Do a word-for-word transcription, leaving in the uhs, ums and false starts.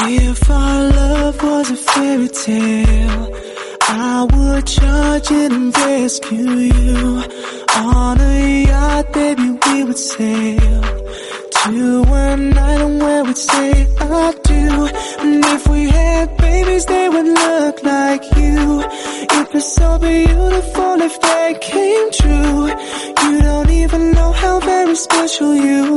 If our love was a fairy tale, I would charge it and rescue you. On a yacht, baby, we would sail to an island where we'd say I do. And if we had babies, they would look like you. It'd be so beautiful if they came true. You don't even know how very special you